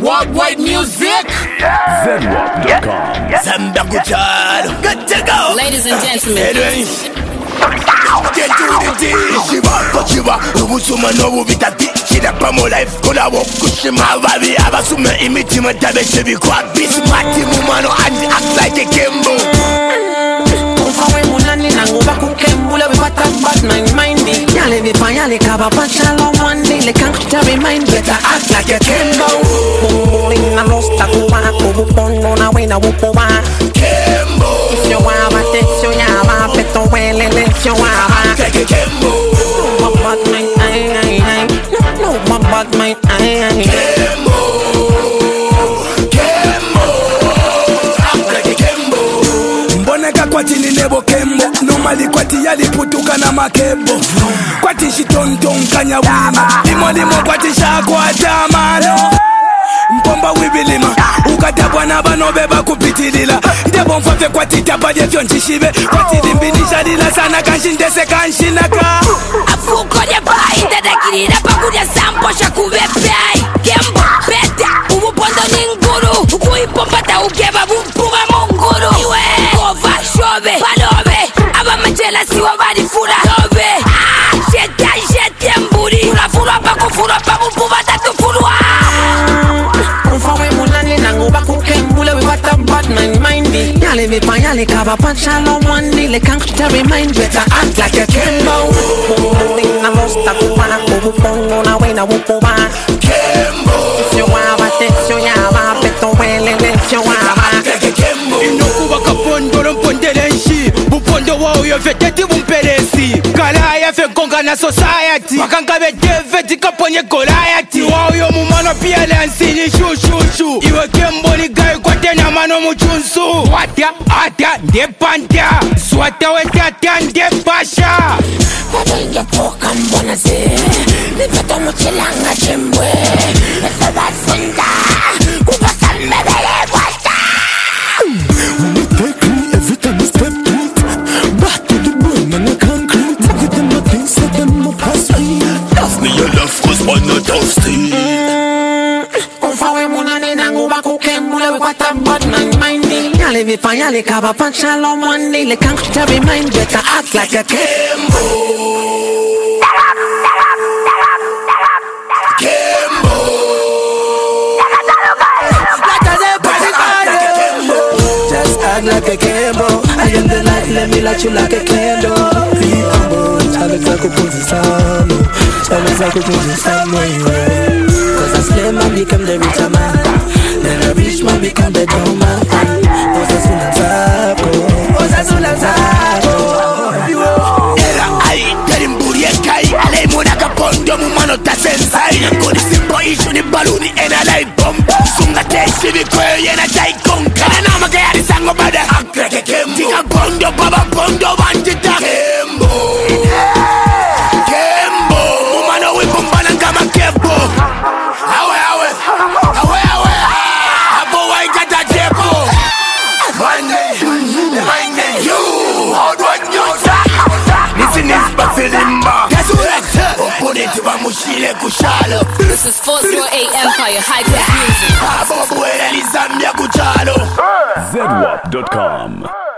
Worldwide music. ZWAP.com. Zambia Kuchalo. Good to go. Ladies and gentlemen. Get to the tea. Shiva, ubusuma no bubitati. Shida pamo life kola wo kushima babi abasume imitima tabeshe bikwa bismati mumano and act like a Kimbo. Ufawe munani nanguba kukembula wipata bad mindy. Yale vipanyale kaba pachalo mwandi le kankta remind better act like a Kimbo. Inna losta kuwa kubupondo na wena wupowa Kimbo. If you waba tesyo yaba peto welele if you waba act like a Kimbo. No bad mind no bad mind Kimbo. Kwati ni nebo kembo normally kwati yaliputuka na makebo kwati shitonton kanya wima limo kwati shakwata mano mpomba wibilima ukatabwa na bano beba kupitilila ndebo mfafe kwati tabaje vyonjishibe kwati limbinisha lila sana kanshindese kanshinaka afuko ya bai dadakirira pakuja sampo shakubepei kembo beta ubupondo ninguru ukuipombata ukeba bumpuba munguru iwe kova shove balobe abamachela siwa barifura lobe shete mburi fura pakufura pabumpuba tatufurwa Ufawe mulani nanguba kukembula wipata bad mindy. Yale vipanyale kaba pachalo mwandi le kankta remind better act like a Kimbo. Inna losta kuwa kubupondo na wena wupowa Kimbo. If you waba tesyo yaba peto welele if you waba act like a Kimbo. Inokuba kapondo rompondelenshi bupondo wao yoveteti bumperesi kala yafe konga na society makangabe deveti kaponye Goliath wao yo mumano pia lansini shushu iwe Kimbo ni gai kwa tena mano muchunsu Wata ndepanda swata wetata ndepasha Inge poka mbona zi Nipeto muchilanga chimbwe Efe basunda Kupasa mbebele wasta When you take me, every time you step to it, back to the bone and the concrete. Give them nothing, set them up as we. Love me, you love cause one not toasty. Ufawe munani nanguba kukembula wipata bad mindy. Yale vipanyale kaba pachalo mwandi le kankta remind better act like a Kimbo. Just act like a Kimbo. I am the light, let me light you like a candle. Be humble, chale zako kuzisano. Chale zako kuzisano, yeah. Cause a slave man become the richer man. Then a rich man become the dumb man. Osasuna zako. Era ai, terimburi e kai. Alei muna kapondo mumano ta sensai. Kodi simpo ishu ni baluni ena lai bomba. Sunga te sibi kwe yena jai konka. Kana nama kaya di sango bada. Akreke Kimbo. Tika bondo baba bondo wanjita. Kimbo. Kimbo. Mumano wipumbana kama kebo. Awe. Abo waikata jebo. Mine, you. Hold on, you. Listen is Bafilimba. Guess what? Opponent wa mushile kushalo. This is 408 Empire High Class Music. Abo bwele ni Zambia kuchalo. ZWAP.com.